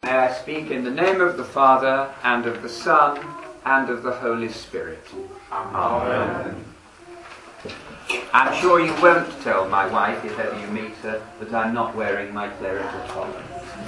May I speak in the name of the Father, and of the Son, and of the Holy Spirit. Amen. I'm sure you won't tell my wife, if ever you meet her, that I'm not wearing my clerical collar.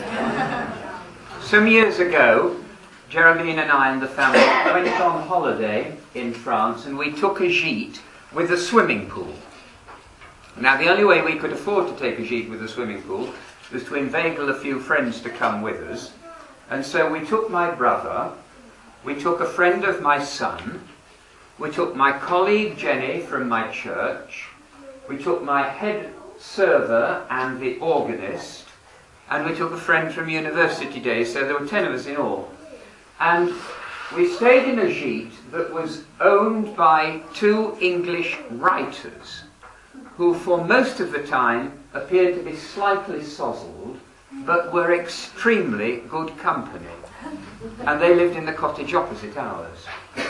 Some years ago, Geraldine and I and the family went on holiday in France, and we took a gîte with a swimming pool. Now, the only way we could afford to take a gîte with a swimming pool was to inveigle a few friends to come with us. And so we took my brother, we took a friend of my son, we took my colleague Jenny from my church, we took my head server and the organist, and we took a friend from university days, so there were 10 of us in all. And we stayed in a gîte that was owned by 2 English writers, who for most of the time appeared to be slightly sozzled, but were extremely good company. And they lived in the cottage opposite ours.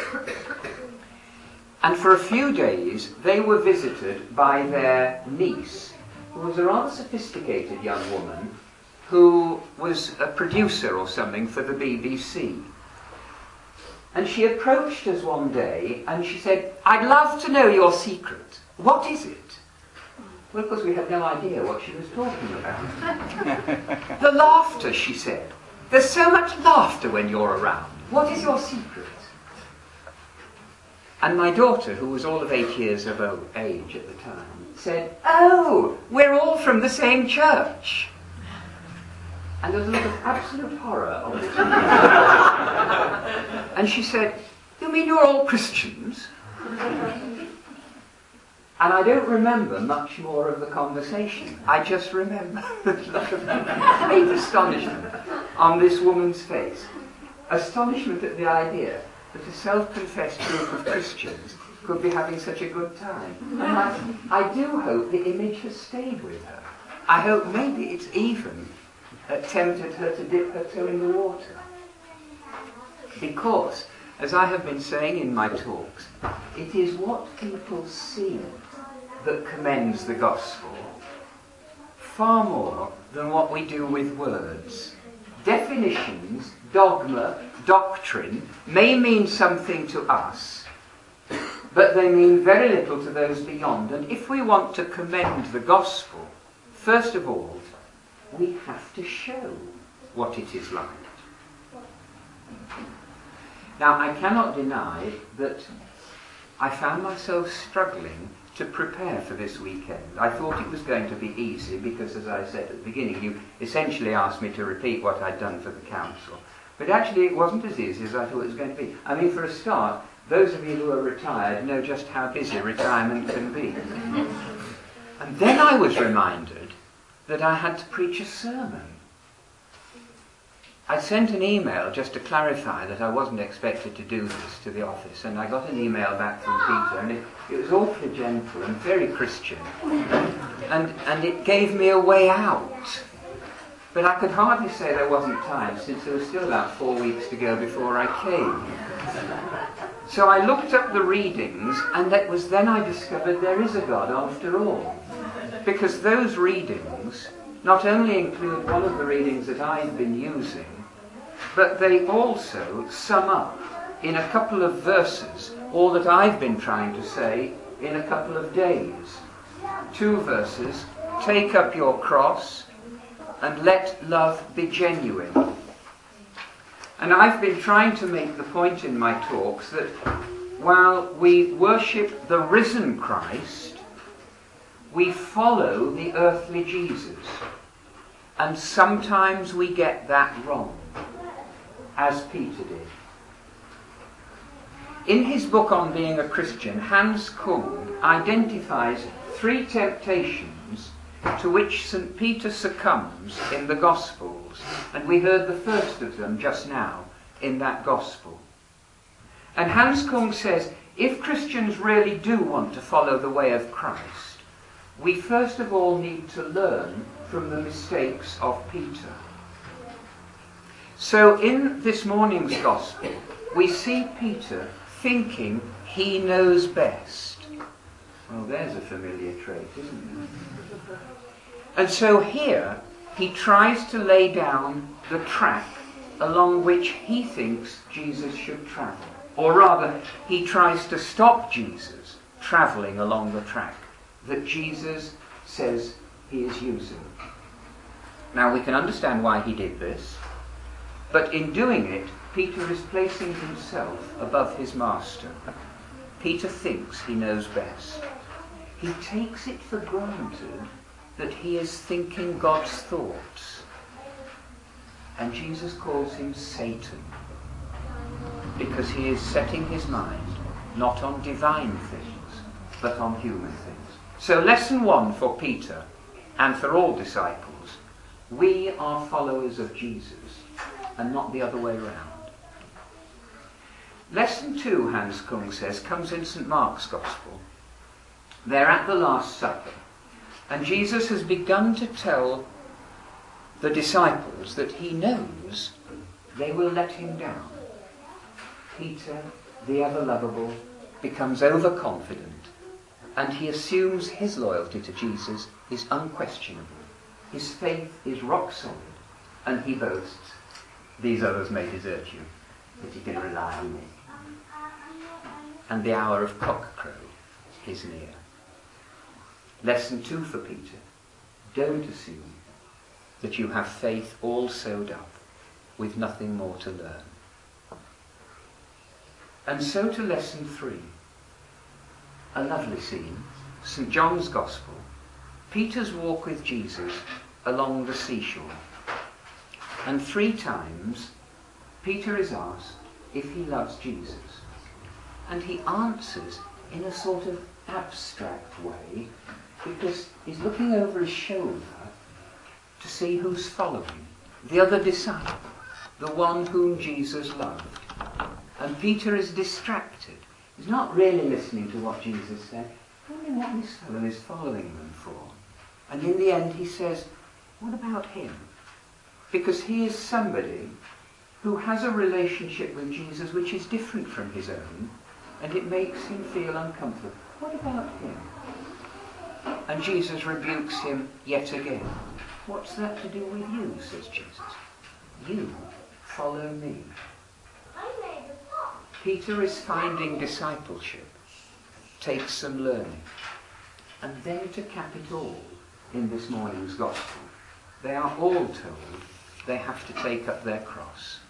And for a few days they were visited by their niece, who was a rather sophisticated young woman, who was a producer or something for the BBC. And she approached us one day and she said, "I'd love to know your secret. What is it?" Well, of course, we had no idea what she was talking about. "The laughter," she said. "There's so much laughter when you're around. What is your secret?" And my daughter, who was all of 8 years of age at the time, said, "Oh, we're all from the same church." And there was a look of absolute horror on her face. And she said, "You mean you're all Christians?" And I don't remember much more of the conversation. I just remember the look of great astonishment on this woman's face. Astonishment at the idea that a self-confessed group of Christians could be having such a good time. And I do hope the image has stayed with her. I hope maybe it's even tempted her to dip her toe in the water. Because, as I have been saying in my talks, it is what people see that commends the gospel, far more than what we do with words. Definitions, dogma, doctrine may mean something to us, but they mean very little to those beyond. And if we want to commend the gospel, first of all, we have to show what it is like. Now, I cannot deny that I found myself struggling to prepare for this weekend. I thought it was going to be easy because, as I said at the beginning, you essentially asked me to repeat what I'd done for the council. But actually it wasn't as easy as I thought it was going to be. I mean, for a start, those of you who are retired know just how busy retirement can be. And then I was reminded that I had to preach a sermon. I sent an email just to clarify that I wasn't expected to do this to the office, and I got an email back from Peter, and it was awfully gentle and very Christian, and it gave me a way out. But I could hardly say there wasn't time, since there was still about 4 weeks to go before I came. So I looked up the readings, and it was then I discovered there is a God after all. Because those readings not only include one of the readings that I've been using, but they also sum up in a couple of verses all that I've been trying to say in a couple of days. 2 verses: take up your cross and let love be genuine. And I've been trying to make the point in my talks that while we worship the risen Christ, we follow the earthly Jesus. And sometimes we get that wrong, as Peter did. In his book on being a Christian, Hans Kung identifies 3 temptations to which St. Peter succumbs in the Gospels, and we heard the first of them just now in that Gospel. And Hans Kung says, if Christians really do want to follow the way of Christ, we first of all need to learn from the mistakes of Peter. So in this morning's Gospel, we see Peter thinking he knows best. Well, there's a familiar trait, isn't it? And so here he tries to lay down the track along which he thinks Jesus should travel. Or rather, he tries to stop Jesus travelling along the track that Jesus says he is using. Now, we can understand why he did this, but in doing it, Peter is placing himself above his master. Peter thinks he knows best. He takes it for granted that he is thinking God's thoughts. And Jesus calls him Satan, because he is setting his mind not on divine things, but on human things. So lesson 1 for Peter, and for all disciples, we are followers of Jesus, and not the other way round. Lesson 2, Hans Kung says, comes in St. Mark's Gospel. They're at the Last Supper, and Jesus has begun to tell the disciples that he knows they will let him down. Peter, the ever-lovable, becomes overconfident, and he assumes his loyalty to Jesus is unquestionable. His faith is rock solid, and he boasts, "These others may desert you, but you can rely on me." And the hour of cockcrow is near. Lesson 2 for Peter: don't assume that you have faith all sewed up with nothing more to learn. And so to lesson 3. A lovely scene, St. John's Gospel, Peter's walk with Jesus along the seashore. And 3 times Peter is asked if he loves Jesus. And he answers in a sort of abstract way, because he's looking over his shoulder to see who's following. The other disciple, the one whom Jesus loved. And Peter is distracted. He's not really listening to what Jesus said. I wonder what this fellow is following them for. And in the end he says, what about him? Because he is somebody who has a relationship with Jesus which is different from his own, and it makes him feel uncomfortable. What about him? And Jesus rebukes him yet again. What's that to do with you, says Jesus. You follow me. Peter is finding discipleship, takes some learning. And then to cap it all in this morning's Gospel, they are all told they have to take up their cross.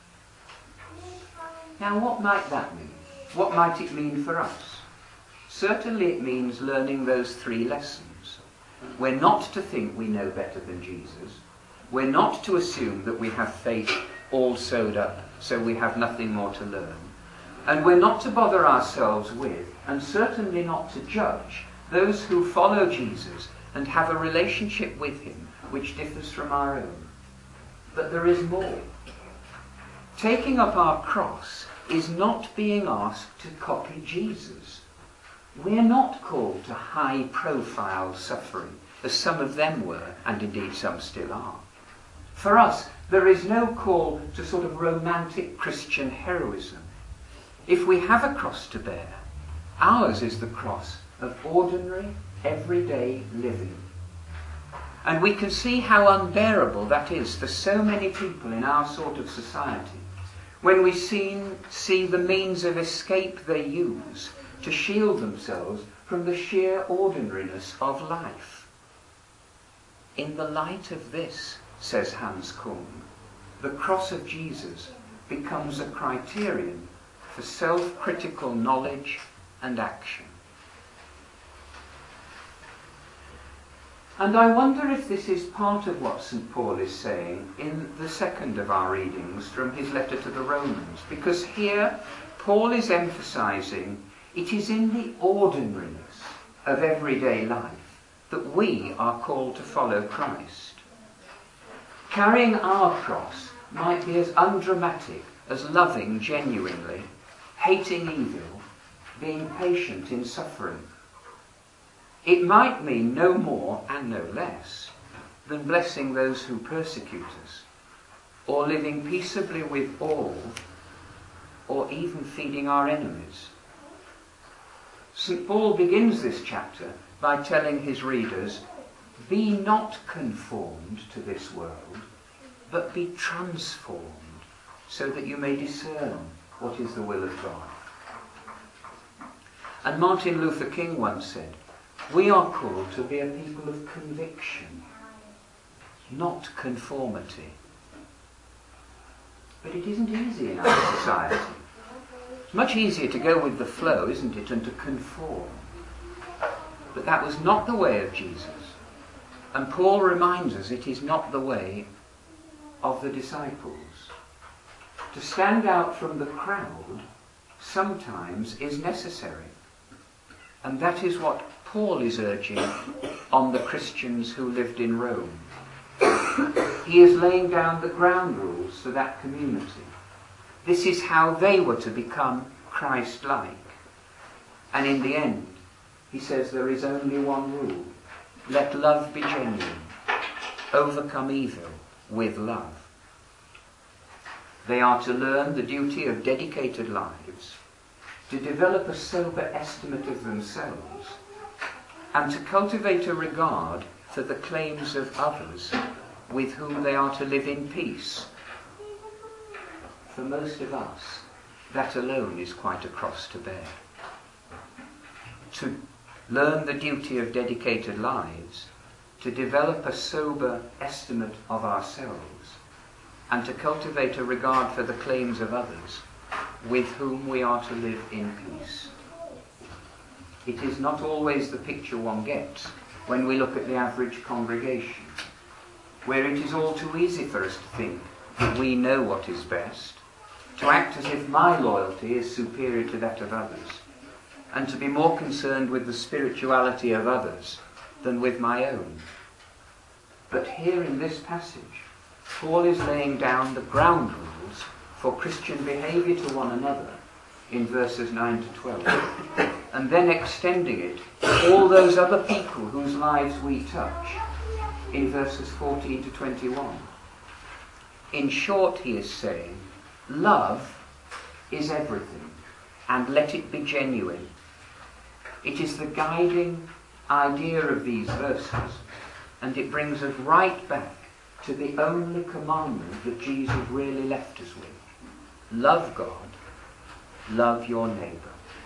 Now, what might that mean? What might it mean for us? Certainly it means learning those 3 lessons. We're not to think we know better than Jesus. We're not to assume that we have faith all sewed up so we have nothing more to learn. And we're not to bother ourselves with, and certainly not to judge, those who follow Jesus and have a relationship with him which differs from our own. But there is more. Taking up our cross is not being asked to copy Jesus. We're not called to high-profile suffering, as some of them were, and indeed some still are. For us, there is no call to sort of romantic Christian heroism. If we have a cross to bear, ours is the cross of ordinary, everyday living. And we can see how unbearable that is for so many people in our sort of society, when we see the means of escape they use to shield themselves from the sheer ordinariness of life. In the light of this, says Hans Kung, the cross of Jesus becomes a criterion for self-critical knowledge and action. And I wonder if this is part of what St. Paul is saying in the second of our readings from his letter to the Romans, because here Paul is emphasizing it is in the ordinariness of everyday life that we are called to follow Christ. Carrying our cross might be as undramatic as loving genuinely, hating evil, being patient in suffering. It might mean no more and no less than blessing those who persecute us, or living peaceably with all, or even feeding our enemies. St. Paul begins this chapter by telling his readers, be not conformed to this world, but be transformed so that you may discern what is the will of God. And Martin Luther King once said, we are called to be a people of conviction, not conformity. But it isn't easy in our society. It's much easier to go with the flow, isn't it, and to conform. But that was not the way of Jesus. And Paul reminds us it is not the way of the disciples. To stand out from the crowd sometimes is necessary. And that is what Paul is urging on the Christians who lived in Rome. He is laying down the ground rules for that community. This is how they were to become Christ-like. And in the end, he says there is only one rule. Let love be genuine. Overcome evil with love. They are to learn the duty of dedicated lives, to develop a sober estimate of themselves, and to cultivate a regard for the claims of others with whom they are to live in peace. For most of us, that alone is quite a cross to bear. To learn the duty of dedicated lives, to develop a sober estimate of ourselves, and to cultivate a regard for the claims of others with whom we are to live in peace. It is not always the picture one gets when we look at the average congregation, where it is all too easy for us to think that we know what is best, to act as if my loyalty is superior to that of others, and to be more concerned with the spirituality of others than with my own. But here in this passage, Paul is laying down the ground rules for Christian behaviour to one another in verses 9 to 12, and then extending it to all those other people whose lives we touch in verses 14 to 21. In short, he is saying, love is everything, and let it be genuine. It is the guiding idea of these verses, and it brings us right back to the only commandment that Jesus really left us with. Love God, love your neighbour.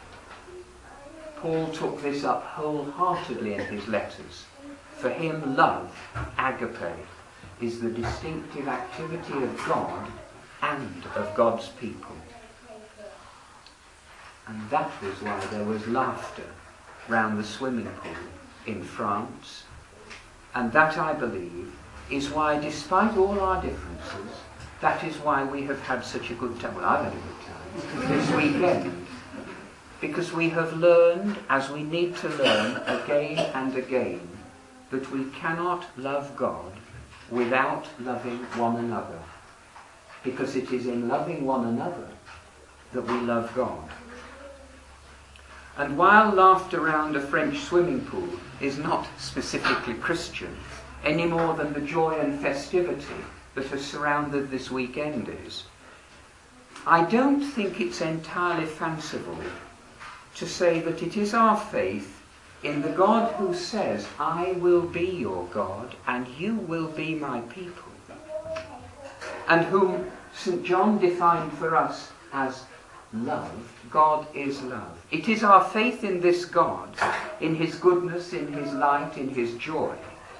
Paul took this up wholeheartedly in his letters. For him, love, agape, is the distinctive activity of God and of God's people. And that was why there was laughter round the swimming pool in France. And that, I believe, is why, despite all our differences, that is why we have had such a good time. Well, I've had a good time this weekend. Because we have learned, as we need to learn again and again, that we cannot love God without loving one another. Because it is in loving one another that we love God. And while laughter around a French swimming pool is not specifically Christian, any more than the joy and festivity that has surrounded this weekend is, I don't think it's entirely fanciful to say that it is our faith in the God who says, I will be your God and you will be my people, and whom St. John defined for us as love. God is love. It is our faith in this God, in his goodness, in his light, in his joy,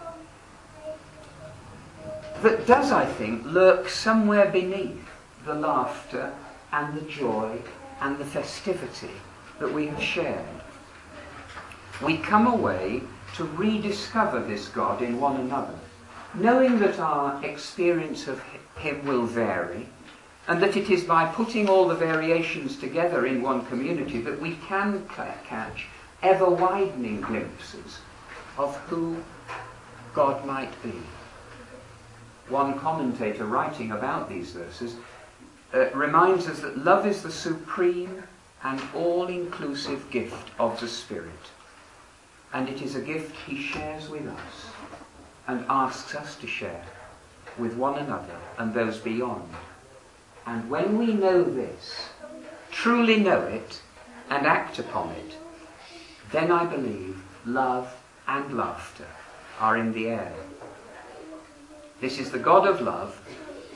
that does, I think, lurk somewhere beneath the laughter and the joy and the festivity that we have shared. We come away to rediscover this God in one another, knowing that our experience of him will vary, and that it is by putting all the variations together in one community that we can catch ever-widening glimpses of who God might be. One commentator writing about these verses reminds us that love is the supreme and all-inclusive gift of the Spirit. And it is a gift he shares with us and asks us to share with one another and those beyond. And when we know this, truly know it, and act upon it, then I believe love and laughter are in the air. This is the God of love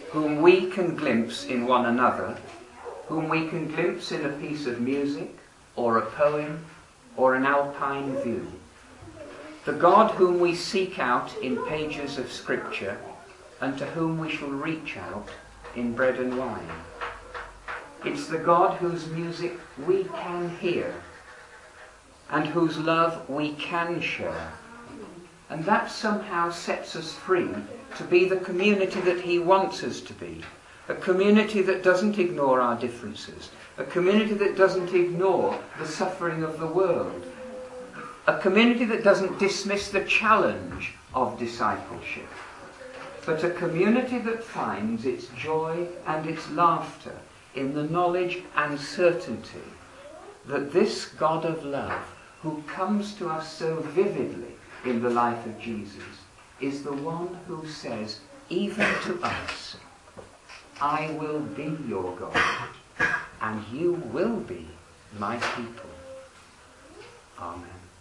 whom we can glimpse in one another, whom we can glimpse in a piece of music, or a poem, or an alpine view. The God whom we seek out in pages of Scripture, and to whom we shall reach out in bread and wine. It's the God whose music we can hear, and whose love we can share. And that somehow sets us free to be the community that he wants us to be. A community that doesn't ignore our differences. A community that doesn't ignore the suffering of the world. A community that doesn't dismiss the challenge of discipleship. But a community that finds its joy and its laughter in the knowledge and certainty that this God of love, who comes to us so vividly in the life of Jesus, is the one who says, even to us, I will be your God, and you will be my people. Amen.